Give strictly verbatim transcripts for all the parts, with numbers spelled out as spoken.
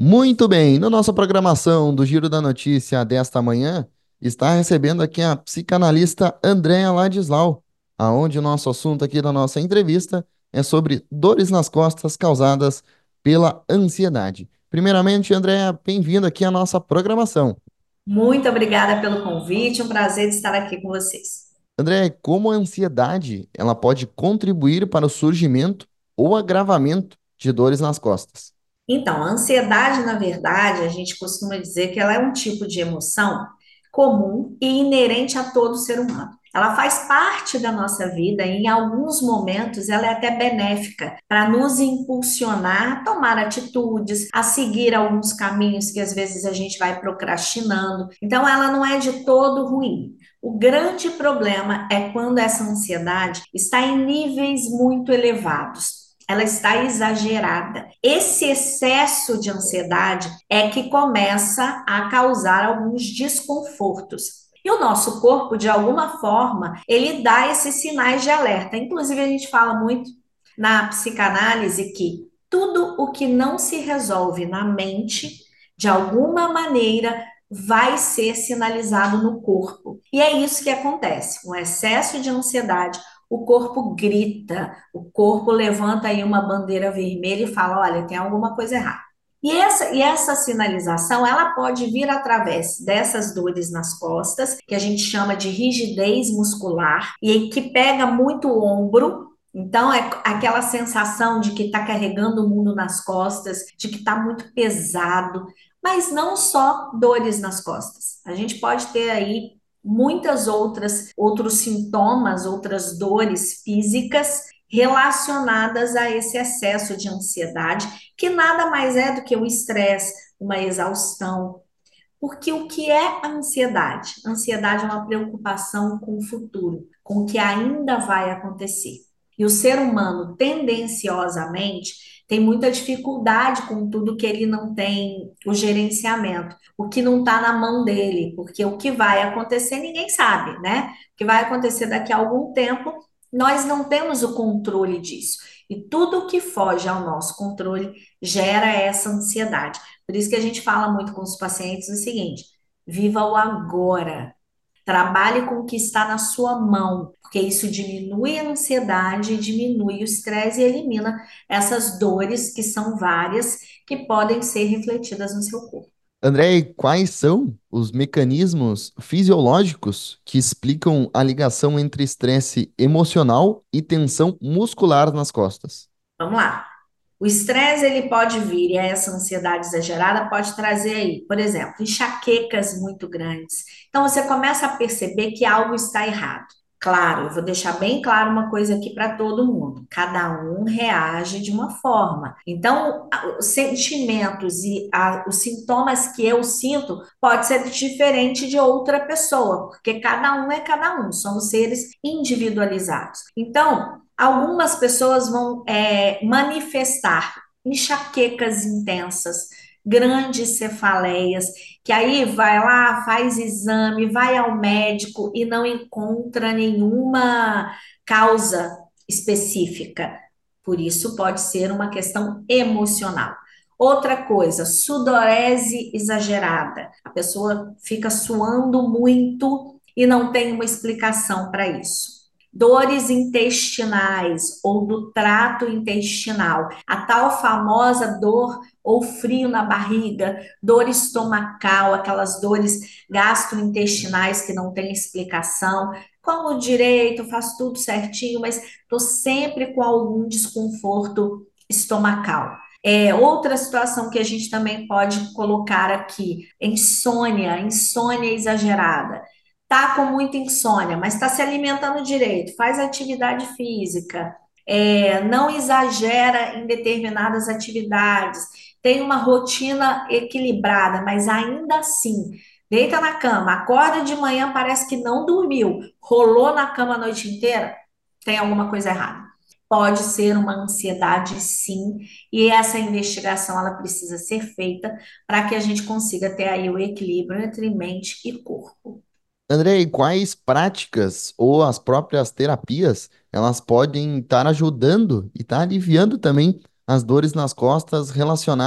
Muito bem, na nossa programação do Giro da Notícia desta manhã, está recebendo aqui a psicanalista Andréa Ladislau, aonde o nosso assunto aqui da nossa entrevista é sobre dores nas costas causadas pela ansiedade. Primeiramente, Andréa, bem-vinda aqui à nossa programação. Muito obrigada pelo convite, um prazer de estar aqui com vocês. Andréa, como a ansiedade ela pode contribuir para o surgimento ou agravamento de dores nas costas? Então, a ansiedade, na verdade, a gente costuma dizer que ela é um tipo de emoção comum e inerente a todo ser humano. Ela faz parte da nossa vida e, em alguns momentos, ela é até benéfica para nos impulsionar a tomar atitudes, a seguir alguns caminhos que às vezes a gente vai procrastinando. Então, ela não é de todo ruim. O grande problema é quando essa ansiedade está em níveis muito elevados. Ela está exagerada. Esse excesso de ansiedade é que começa a causar alguns desconfortos. E o nosso corpo, de alguma forma, ele dá esses sinais de alerta. Inclusive, a gente fala muito na psicanálise que tudo o que não se resolve na mente, de alguma maneira, vai ser sinalizado no corpo. E é isso que acontece. Um excesso de ansiedade, o corpo grita, o corpo levanta aí uma bandeira vermelha e fala: olha, tem alguma coisa errada. E essa, e essa sinalização, ela pode vir através dessas dores nas costas, que a gente chama de rigidez muscular, e que pega muito o ombro. Então, é aquela sensação de que está carregando o mundo nas costas, de que está muito pesado, mas não só dores nas costas. A gente pode ter aí muitas outras outros sintomas, outras dores físicas relacionadas a esse excesso de ansiedade, que nada mais é do que o estresse, uma exaustão. Porque o que é a ansiedade? A ansiedade é uma preocupação com o futuro, com o que ainda vai acontecer. E o ser humano, tendenciosamente, tem muita dificuldade com tudo que ele não tem o gerenciamento, o que não está na mão dele, porque o que vai acontecer ninguém sabe, né? O que vai acontecer daqui a algum tempo, nós não temos o controle disso. E tudo que foge ao nosso controle gera essa ansiedade. Por isso que a gente fala muito com os pacientes o seguinte: viva o agora. Trabalhe com o que está na sua mão, porque isso diminui a ansiedade, diminui o estresse e elimina essas dores que são várias, que podem ser refletidas no seu corpo. André, e quais são os mecanismos fisiológicos que explicam a ligação entre estresse emocional e tensão muscular nas costas? Vamos lá. O estresse ele pode vir e essa ansiedade exagerada pode trazer aí, por exemplo, enxaquecas muito grandes. Então você começa a perceber que algo está errado. Claro, eu vou deixar bem claro uma coisa aqui para todo mundo. Cada um reage de uma forma. Então, a- os sentimentos e a- os sintomas que eu sinto pode ser diferente de outra pessoa, porque cada um é cada um, somos seres individualizados. Então, algumas pessoas vão é, manifestar enxaquecas intensas, grandes cefaleias, que aí vai lá, faz exame, vai ao médico e não encontra nenhuma causa específica. Por isso, pode ser uma questão emocional. Outra coisa, sudorese exagerada. A pessoa fica suando muito e não tem uma explicação para isso. Dores intestinais ou do trato intestinal, a tal famosa dor ou frio na barriga, dor estomacal, aquelas dores gastrointestinais que não tem explicação. Como direito, faço tudo certinho, mas estou sempre com algum desconforto estomacal. É, outra situação que a gente também pode colocar aqui, insônia, insônia exagerada. Tá com muita insônia, mas está se alimentando direito, faz atividade física, é, não exagera em determinadas atividades, tem uma rotina equilibrada, mas ainda assim, deita na cama, acorda de manhã, parece que não dormiu, rolou na cama a noite inteira, tem alguma coisa errada. Pode ser uma ansiedade, sim, e essa investigação ela precisa ser feita para que a gente consiga ter aí o equilíbrio entre mente e corpo. André, e quais práticas ou as próprias terapias elas podem estar ajudando e estar aliviando também as dores nas costas relacionadas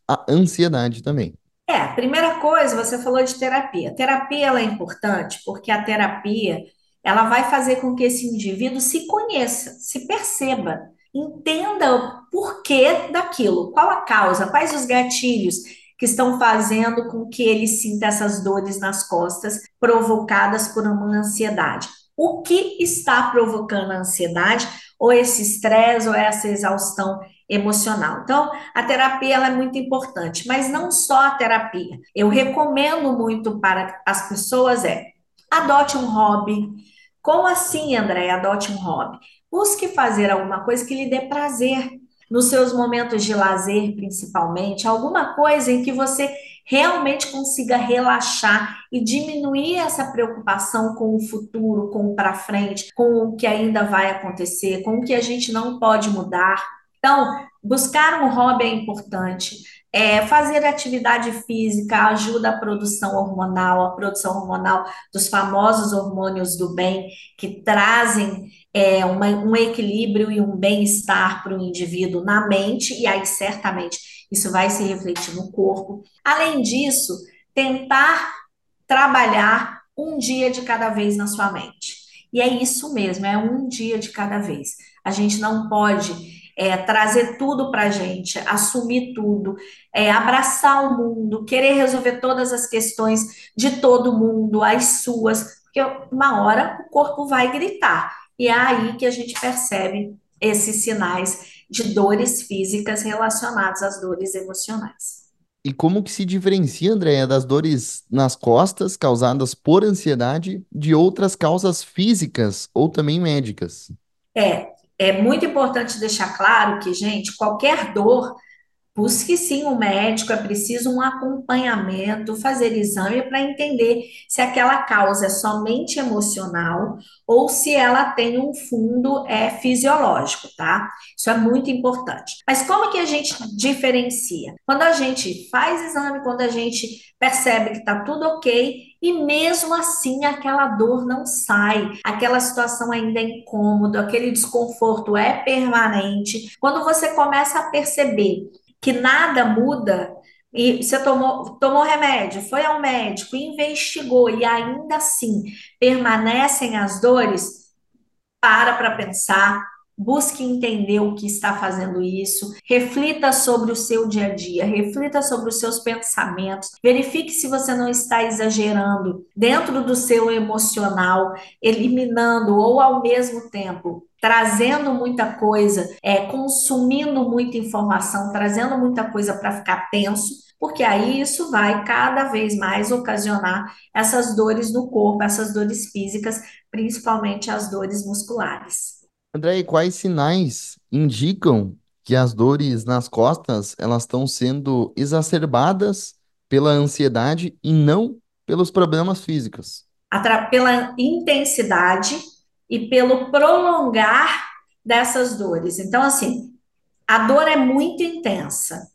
a ansiedade também. É, a primeira coisa, você falou de terapia. Terapia ela é importante porque a terapia ela vai fazer com que esse indivíduo se conheça, se perceba, entenda o porquê daquilo, qual a causa, quais os gatilhos que estão fazendo com que ele sinta essas dores nas costas provocadas por uma ansiedade. O que está provocando a ansiedade, ou esse estresse, ou essa exaustão emocional? Então, a terapia ela é muito importante, mas não só a terapia. Eu recomendo muito para as pessoas é adote um hobby. Como assim, André? Adote um hobby. Busque fazer alguma coisa que lhe dê prazer. Nos seus momentos de lazer, principalmente, alguma coisa em que você realmente consiga relaxar e diminuir essa preocupação com o futuro, com o para frente, com o que ainda vai acontecer, com o que a gente não pode mudar. Então, buscar um hobby é importante. É, fazer atividade física ajuda a produção hormonal, a produção hormonal dos famosos hormônios do bem, que trazem é, uma- um equilíbrio e um bem-estar para o indivíduo na mente, e aí certamente isso vai se refletir no corpo. Além disso, tentar trabalhar um dia de cada vez na sua mente. E é isso mesmo, é um dia de cada vez. A gente não pode é, trazer tudo para a gente, assumir tudo, é, abraçar o mundo, querer resolver todas as questões de todo mundo, as suas, porque uma hora o corpo vai gritar. E é aí que a gente percebe esses sinais de dores físicas relacionadas às dores emocionais. E como que se diferencia, Andréia, das dores nas costas causadas por ansiedade de outras causas físicas ou também médicas? É, é muito importante deixar claro que, gente, qualquer dor, busque sim um médico, é preciso um acompanhamento, fazer exame para entender se aquela causa é somente emocional ou se ela tem um fundo é, fisiológico, tá? Isso é muito importante. Mas como que a gente diferencia? Quando a gente faz exame, quando a gente percebe que está tudo ok, e mesmo assim aquela dor não sai, aquela situação ainda é incômoda, aquele desconforto é permanente. Quando você começa a perceber que nada muda, e você tomou, tomou remédio, foi ao médico, investigou e ainda assim permanecem as dores, para para pensar, busque entender o que está fazendo isso, reflita sobre o seu dia a dia, reflita sobre os seus pensamentos, verifique se você não está exagerando dentro do seu emocional, eliminando ou ao mesmo tempo trazendo muita coisa, é, consumindo muita informação, trazendo muita coisa para ficar tenso, porque aí isso vai cada vez mais ocasionar essas dores no corpo, essas dores físicas, principalmente as dores musculares. André, e quais sinais indicam que as dores nas costas elas estão sendo exacerbadas pela ansiedade e não pelos problemas físicos? Atra- pela intensidade e pelo prolongar dessas dores. Então, assim, a dor é muito intensa,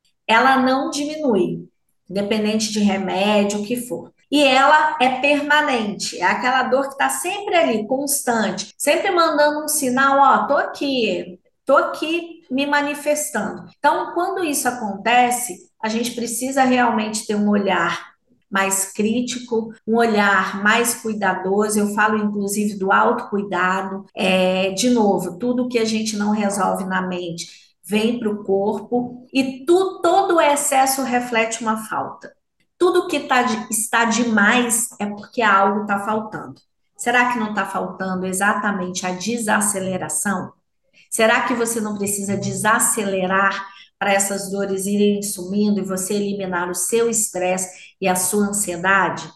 ela não diminui, independente de remédio, o que for. E ela é permanente, é aquela dor que está sempre ali, constante, sempre mandando um sinal, ó, tô aqui, tô aqui me manifestando. Então, quando isso acontece, a gente precisa realmente ter um olhar mais crítico, um olhar mais cuidadoso. Eu falo inclusive do autocuidado. É, de novo, tudo que a gente não resolve na mente vem para o corpo e tu, todo o excesso reflete uma falta. Tudo que tá de- está demais é porque algo está faltando. Será que não está faltando exatamente a desaceleração? Será que você não precisa desacelerar para essas dores irem sumindo e você eliminar o seu estresse e a sua ansiedade?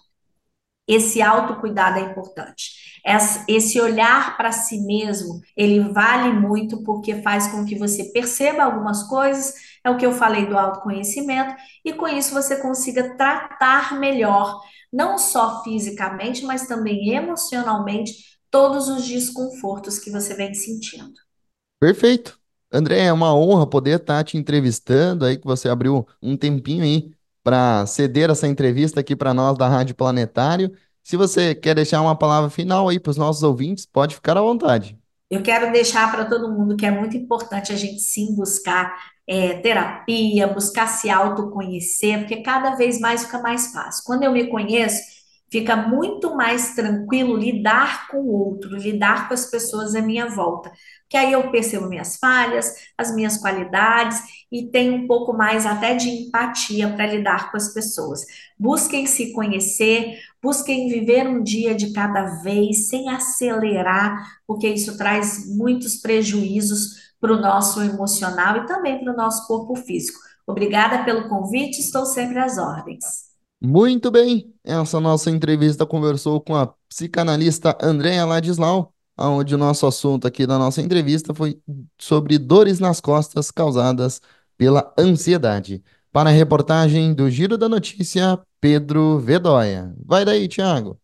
Esse autocuidado é importante. Esse olhar para si mesmo, ele vale muito porque faz com que você perceba algumas coisas, é o que eu falei do autoconhecimento, e com isso você consiga tratar melhor, não só fisicamente, mas também emocionalmente, todos os desconfortos que você vem sentindo. Perfeito. André, é uma honra poder estar te entrevistando aí, que você abriu um tempinho aí para ceder essa entrevista aqui para nós da Rádio Planetário. Se você quer deixar uma palavra final aí para os nossos ouvintes, pode ficar à vontade. Eu quero deixar para todo mundo que é muito importante a gente sim buscar é, terapia, buscar se autoconhecer, porque cada vez mais fica mais fácil. Quando eu me conheço, fica muito mais tranquilo lidar com o outro, lidar com as pessoas à minha volta. Porque aí eu percebo minhas falhas, as minhas qualidades e tenho um pouco mais até de empatia para lidar com as pessoas. Busquem se conhecer, busquem viver um dia de cada vez, sem acelerar, porque isso traz muitos prejuízos para o nosso emocional e também para o nosso corpo físico. Obrigada pelo convite, estou sempre às ordens. Muito bem, essa nossa entrevista conversou com a psicanalista Andréa Ladislau, onde o nosso assunto aqui da nossa entrevista foi sobre dores nas costas causadas pela ansiedade. Para a reportagem do Giro da Notícia, Pedro Vedóia. Vai daí, Thiago.